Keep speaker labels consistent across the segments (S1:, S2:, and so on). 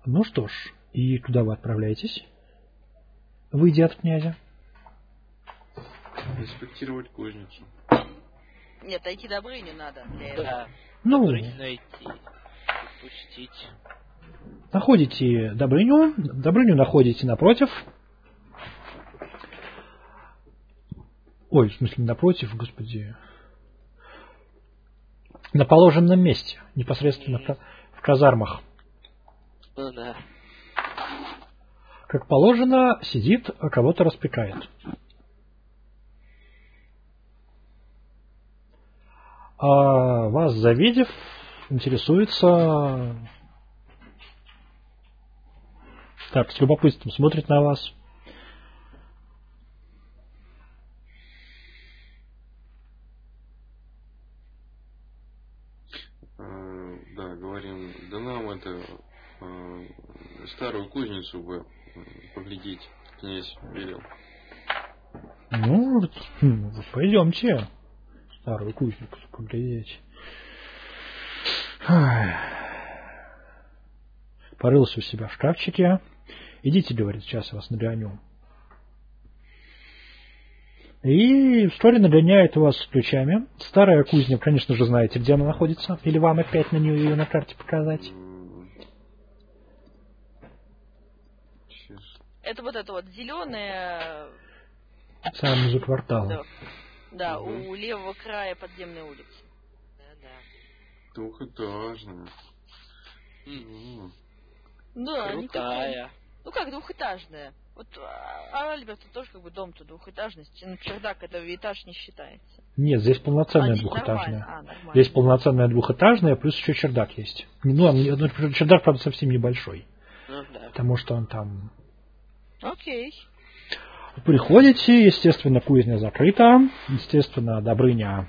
S1: Ну что ж, и куда вы отправляетесь, выйдя от князя?
S2: Инспектировать кузницу.
S3: Нет, найти Добрыню надо для этого.
S4: Да.
S1: Ну,
S4: Добрыню найти. Пустить.
S1: находите Добрыню. Добрыню находите напротив. Ой, в смысле, не напротив, господи. На положенном месте, непосредственно в казармах.
S4: Ну да.
S1: Как положено, сидит, кого-то распекает. А вас, завидев, интересуется... Так, с любопытством смотрит на вас.
S2: Да, говорим, да нам это старую кузницу бы поглядеть, князь велел.
S1: Ну, пойдемте. Старую кузницу поглядеть. Порылся у себя в шкафчике. Идите, говорит, сейчас я вас нагоню. И вскоре нагоняет вас с ключами. Старая кузня, конечно же, знаете, где она находится. Или вам опять на нее ее на карте показать?
S3: Это вот зеленая.
S1: Самый за кварталом.
S3: Да, у левого края подземной улицы.
S4: Да.
S2: Двухэтажная.
S3: Да,
S4: крутая.
S3: Ну как двухэтажная? Вот Альберт тоже как бы дом-то двухэтажный, ну чердак это этаж не считается.
S1: Нет, здесь полноценная двухэтажная.
S3: Нормально.
S1: Здесь полноценная двухэтажная, плюс еще чердак есть. Ну, чердак, правда, совсем небольшой.
S4: Ну, да.
S1: Потому что он там...
S3: Окей.
S1: Приходите, естественно, кузня закрыта. Естественно, Добрыня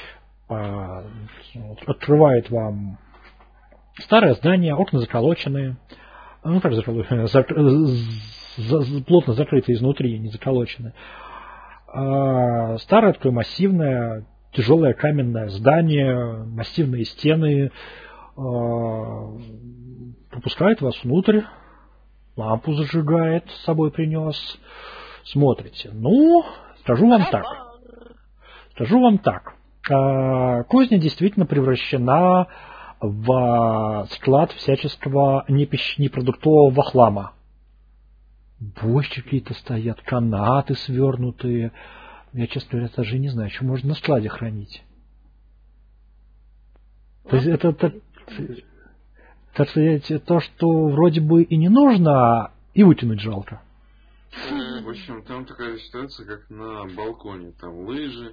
S1: открывает вам старое здание, окна заколоченные. Ну, как заколоченные? Плотно закрыты изнутри, не заколочены. Старое такое массивное, тяжелое каменное здание, массивные стены. Пропускает вас внутрь, лампу зажигает, с собой принес. Смотрите. Ну, скажу вам так. Кузня действительно превращена в склад всяческого непродуктового хлама. Бочки какие-то стоят, канаты свернутые. Я, честно говоря, даже не знаю, что можно на складе хранить. То есть это, так сказать, то, что вроде бы и не нужно, и выкинуть жалко.
S2: В общем, там такая ситуация, как на балконе. Там лыжи.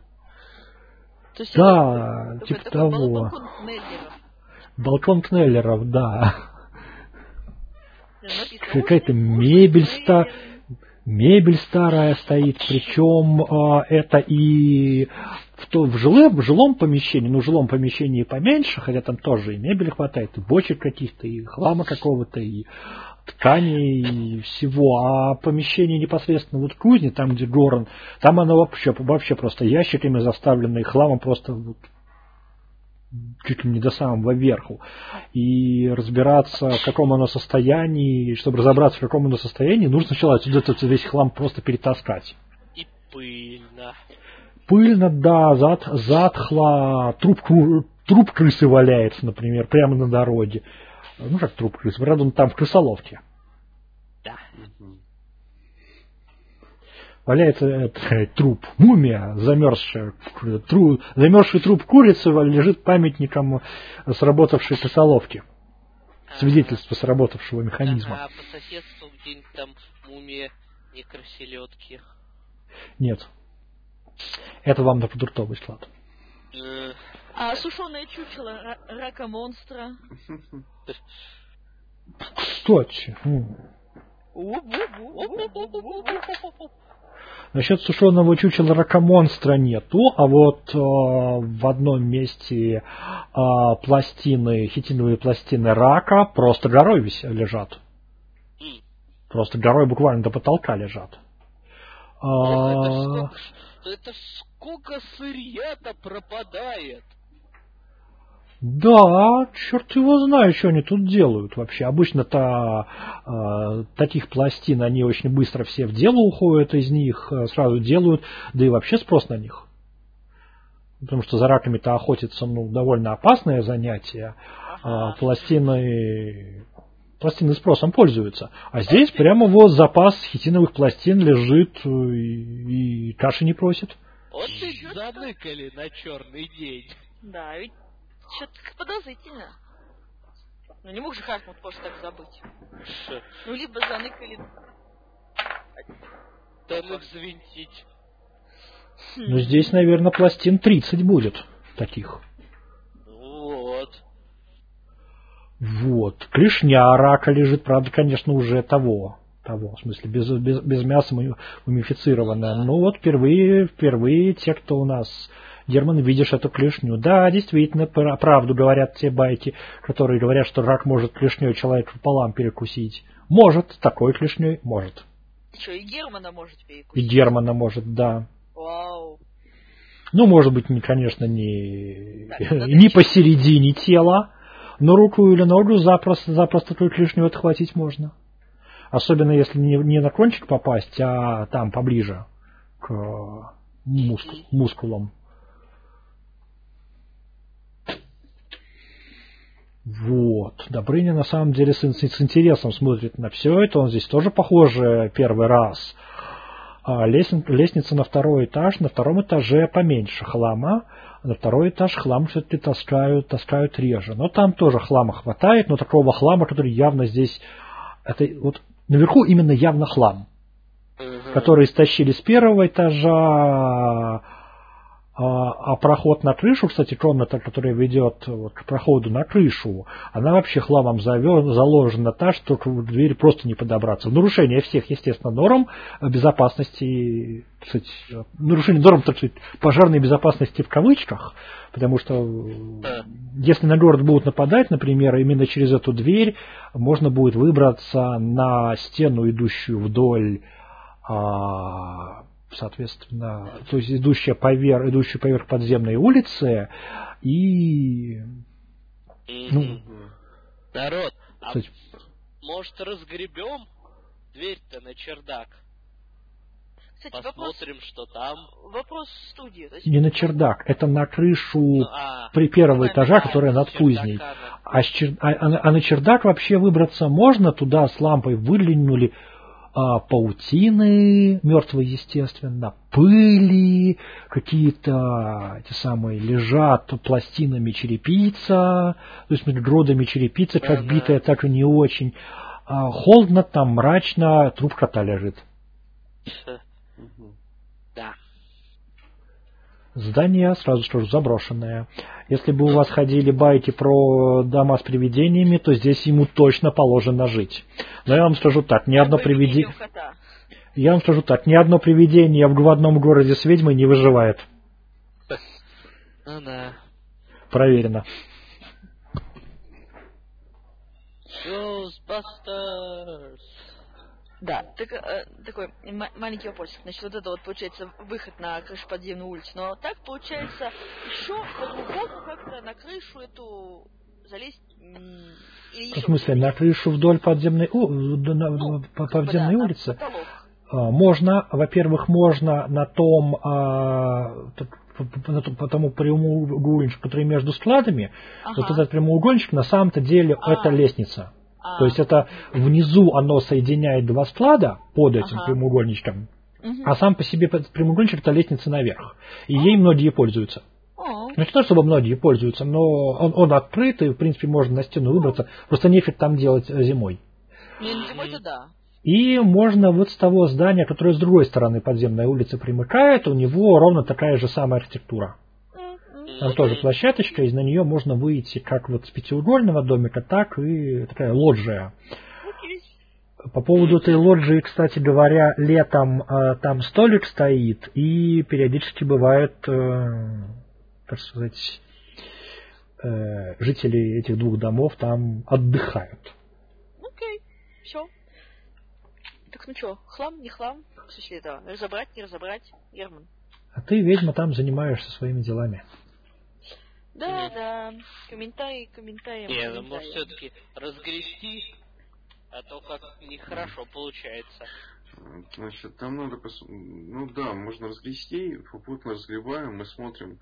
S1: Да, типа того. Балкон Кнеллеров, да. Какая-то мебель старая стоит, причем это и в жилом помещении, в жилом помещении поменьше, хотя там тоже и мебели хватает, и бочек каких-то, и хлама какого-то, и тканей, и всего. А помещение непосредственно вот кузни, там где Горан, там оно вообще просто ящиками заставлено, и хламом просто вот чуть ли не до самого верху. И разбираться, в каком оно состоянии, чтобы разобраться, в каком оно состоянии, нужно сначала отсюда весь хлам просто перетаскать.
S4: И пыльно.
S1: Пыльно, да, затхло, труп крысы валяется, например, прямо на дороге. Ну, как труп крысы, правда, он там в крысоловке.
S4: Да.
S1: Валяется труп, мумия, замерзший труп курицы лежит памятником сработавшей крысоловки. Свидетельство сработавшего механизма.
S4: А по соседству где-нибудь там мумия некроселедки.
S1: Нет. Это вам на продуктовый склад.
S3: А сушеное чучело рака-монстра?
S1: Кстати. Насчет сушеного чучела ракомонстра нету, а вот в одном месте хитиновые пластины рака просто горой лежат. Просто горой буквально до потолка лежат.
S4: Это сколько сырья-то пропадает?
S1: Да, черт его знает, что они тут делают вообще. Обычно-то таких пластин, они очень быстро все в дело уходят, из них сразу делают, да и вообще спрос на них. Потому что за раками-то охотиться довольно опасное занятие. Пластины спросом пользуются. А здесь прямо вот запас хитиновых пластин лежит и каши не просит.
S4: Вот и заныкали на черный день.
S3: Да, ведь что-то подозрительно. Ну не мог же Хартмут просто так забыть. Ну либо заныкали.
S4: Там их завинтить.
S1: Ну здесь, наверное, пластин 30 будет таких. Вот. Клешня рака лежит, правда, конечно, уже того, в смысле, без мяса мумифицированная. Ну вот впервые те, кто у нас, Герман, видишь эту клешню. Да, действительно, правду говорят те байки, которые говорят, что рак может клешней человека пополам перекусить. Может, такой клешней может.
S3: Что, и Германа может перекусить?
S1: И Германа может, да.
S3: Вау.
S1: Ну, может быть, конечно, не посередине тела, но руку или ногу запросто такую клешню отхватить можно. Особенно если не на кончик попасть, а там поближе к мускулам. Вот. Добрыня на самом деле с интересом смотрит на все это. Он здесь тоже, похоже, первый раз. Лестница на второй этаж. На втором этаже поменьше хлама. На второй этаж хлам все-таки таскают реже. Но там тоже хлама хватает, но такого хлама, который явно здесь... Это вот наверху именно явно хлам. Который стащили с первого этажа. А проход на крышу, кстати, комната, которая ведет к проходу на крышу, она вообще хламом заложена так, что к двери просто не подобраться. В нарушение всех, естественно, норм безопасности, кстати, нарушение норм, так сказать, пожарной безопасности в кавычках, потому что если на город будут нападать, например, именно через эту дверь можно будет выбраться на стену, идущую вдоль, соответственно, то есть идущую поверх подземной улицы и...
S4: Народ,
S1: кстати,
S4: может разгребем дверь-то на чердак?
S3: Кстати,
S4: посмотрим, что там.
S3: Вопрос в студии.
S1: Не на чердак, это на крышу при первого этажа, которая над кузней. А на чердак вообще выбраться можно, туда с лампой выглянули паутины мертвые, естественно, пыли, какие-то эти самые лежат пластинами черепица, то есть грудами черепицы, как битая, так и не очень. Холодно там, мрачно, труп кота лежит.
S4: Да.
S1: Здание, сразу скажу, заброшенное. Если бы у вас ходили байки про дома с привидениями, то здесь ему точно положено жить. Но я вам скажу так, ни одно привидение... Я вам скажу так, ни одно привидение в одном городе с ведьмой не выживает.
S4: Ну да.
S1: Проверено.
S3: Ghostbusters. Да, такой маленький вопросик. Значит, вот это вот получается выход на крышу подземной улицы. Но так получается еще по-другому как-то на крышу эту залезть.
S1: В смысле, на крышу вдоль подземной улицы? Можно, во-первых, можно на тому прямоугольничку, который между складами, вот этот прямоугольничек на самом-то деле это лестница. То есть это внизу оно соединяет два склада под этим прямоугольничком, а сам по себе прямоугольничек это лестница наверх. И ей многие пользуются. Не то, чтобы многие пользуются, но он открыт, и в принципе можно на стену выбраться. Просто нефиг там делать зимой.
S3: Зимой-то да.
S1: И можно вот с того здания, которое с другой стороны подземной улицы примыкает, у него ровно такая же самая архитектура. Там тоже площадочка, и на нее можно выйти как вот с пятиугольного домика, так и такая лоджия. По поводу этой лоджии, кстати говоря, летом там столик стоит, и периодически бывает, так сказать, жители этих двух домов там отдыхают.
S3: Окей, все. Так ну что, хлам, не хлам? В смысле, да, разобрать, не разобрать, Герман?
S1: А ты, ведьма, там занимаешься своими делами.
S3: Да. Комментарии.
S4: Не, ну может все-таки разгрести, а то как нехорошо получается.
S2: Значит, там надо ну да, можно разгрести, попутно разгребаем, мы смотрим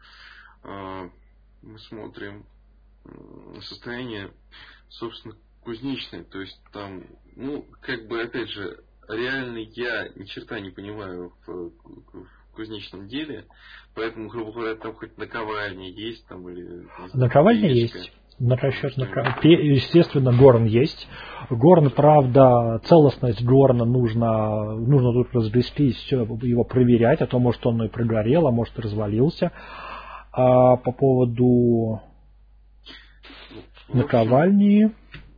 S2: состояние, собственно, кузнечное. То есть там, ну, как бы, опять же, реально я ни черта не понимаю в кузнечном деле, поэтому, грубо говоря, там хоть наковальня есть там или...
S1: Наковальня есть. Естественно, горн есть. Горн, правда, целостность горна нужно тут разгрести, все его проверять, а то, может, он и прогорел, а может, и развалился. А по поводу наковальни...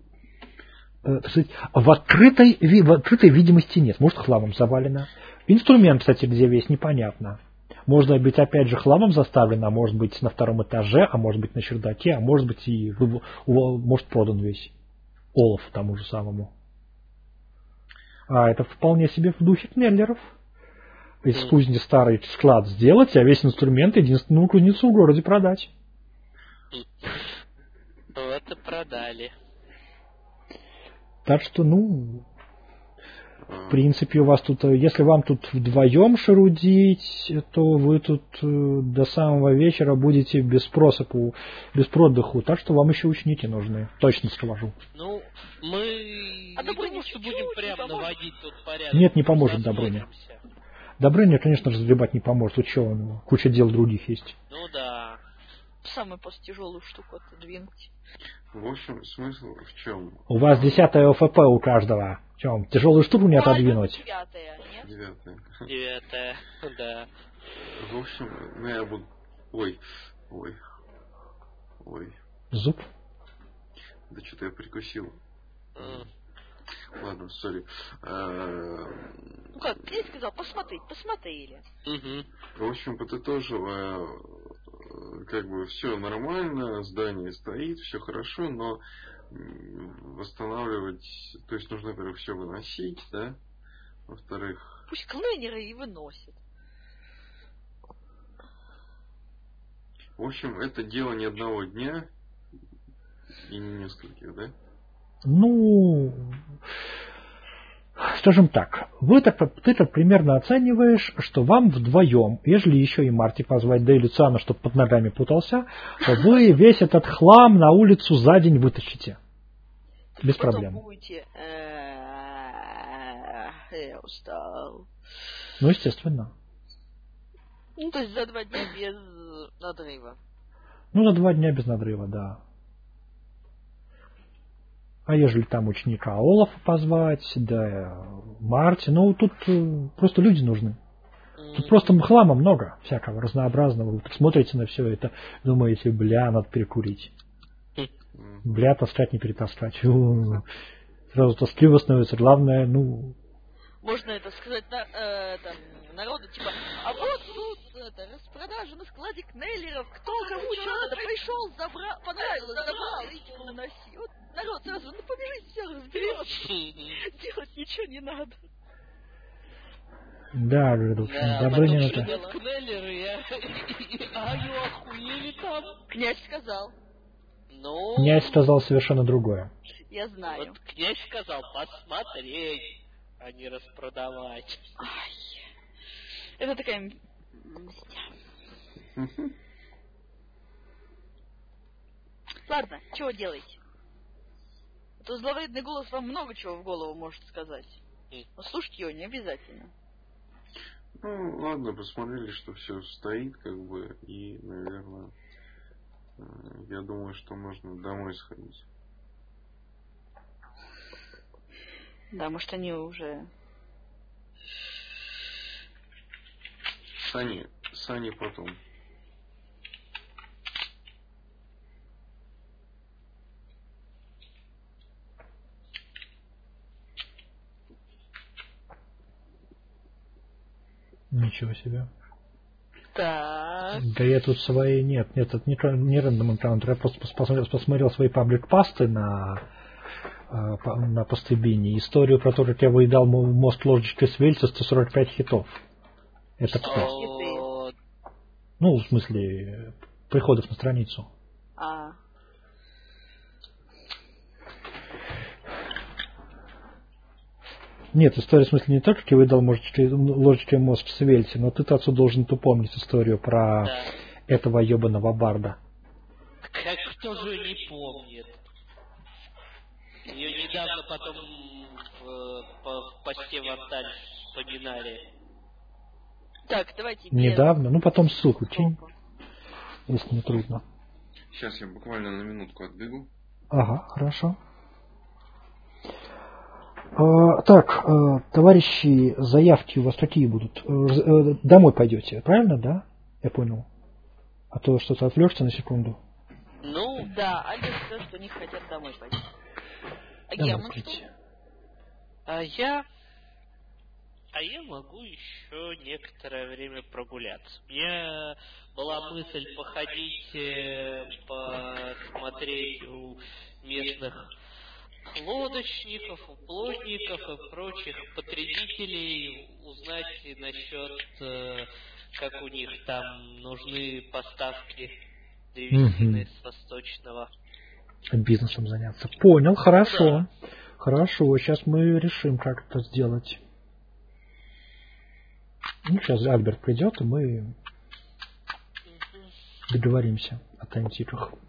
S1: В открытой видимости нет. Может, хламом завалено. Инструмент, кстати, где весь, непонятно. Может быть, опять же, хламом заставлено, а может быть, на втором этаже, а может быть, на чердаке, а может быть, и может, продан весь. Олаф тому же самому. А это вполне себе в духе Кнеллеров. Из кузни старый склад сделать, а весь инструмент единственную кузницу в городе продать.
S4: Вот и продали.
S1: Так что, ну, в принципе, у вас тут, если вам тут вдвоем шерудить, то вы тут до самого вечера будете без спроса, без продыху. Так что вам еще ученики нужны. Точно скажу.
S4: Ну, мы не думаю, что будем прям наводить тут порядок.
S1: Нет, не поможет Добрыня. Добрыня, конечно, разгребать не поможет. Вот что, куча дел других есть.
S4: Ну да.
S3: Самую просто тяжелую штуку отодвинуть.
S2: В общем, смысл в чем?
S1: У вас 10-е ОФП у каждого. В чем? Тяжелую штуку не отодвинуть?
S3: 9-е, нет?
S4: 9-е, да.
S2: В общем, ну я буду... Ой.
S1: Зуб?
S2: Да что-то я прикусил. Ладно, сори.
S3: Ну как, ты сказал, посмотрели.
S2: В общем, подытоживая, как бы все нормально, здание стоит, все хорошо, но восстанавливать, то есть нужно, во-первых, все выносить, да, во-вторых...
S3: Пусть клейнеры и выносят.
S2: В общем, это дело не одного дня и не нескольких, да?
S1: Ну, скажем так, ты так примерно оцениваешь, что вам вдвоем, ежели еще и Марти позвать, да и Люциана, чтобы под ногами путался, то вы весь этот хлам на улицу за день вытащите. Без проблем.
S3: Будете... Я устал.
S1: Ну, естественно.
S3: Ну, то есть за 2 дня без надрыва.
S1: Ну, за 2 дня без надрыва, да. А ежели там ученика Олафа позвать, да Марти, ну тут просто люди нужны. Тут просто хлама много всякого, разнообразного. Вы смотрите на все это, думаете, бля, надо перекурить. Бля, таскать не перетаскать. Сразу тоскливо становится. Главное, ну...
S3: Можно это сказать народу, типа, а вот тут распродажа на складе Кнеллеров, кто кому что надо, пришел, понравилось, забрал, и типа уноси. Вот народ сразу, ну побежите, все разберет. Делать ничего не надо.
S1: Да, Добрыня это...
S4: Кнеллеры, охуели там.
S3: Князь сказал.
S4: Ну...
S1: Князь сказал совершенно другое.
S3: Я знаю.
S4: Вот князь сказал посмотреть, а не распродавать.
S3: Ай. Это такая... Ладно, чего делаете? А то зловредный голос вам много чего в голову может сказать. Но слушать его не обязательно.
S2: Ну, ладно, посмотрели, что все стоит, как бы, и, наверное, я думаю, что можно домой сходить.
S3: Да, может, они уже...
S2: Сани потом.
S1: Ничего себе.
S3: Так.
S1: Да я тут свои... Нет, это не рандом энкаунтер. Я просто посмотрел свои паблик-пасты на постебине. Историю про то, как я выедал мост ложечкой с Вельца, 145 хитов. Это кто? Ну, в смысле, приходов на страницу. Нет, история в смысле не только кивайдал ложечкой мозг в свельте, но ты-то отсюда должен помнить историю про этого ебаного барда.
S4: Как кто же не помнит? Ее недавно потом в посте в Анталь вспоминали.
S3: Так, давайте.
S1: Недавно, ну потом ссылку кинь, если не трудно.
S2: Сейчас я буквально на минутку отбегу.
S1: Ага, хорошо. Так, товарищи, заявки у вас какие будут? Домой пойдете, правильно, да? Я понял. А то что-то отвлекся на секунду.
S3: Ну, да, Альберт сказал, что они хотят домой пойти.
S1: Герман что?
S4: А я могу еще некоторое время прогуляться. У меня была мысль походить, посмотреть у местных лодочников, плотников и прочих потребителей, узнать насчет, как у них там нужны поставки древесины с Восточного.
S1: Бизнесом заняться. Понял, хорошо. Да. Хорошо, сейчас мы решим, как это сделать. Ну, сейчас Альберт придет, и мы договоримся о тантиках.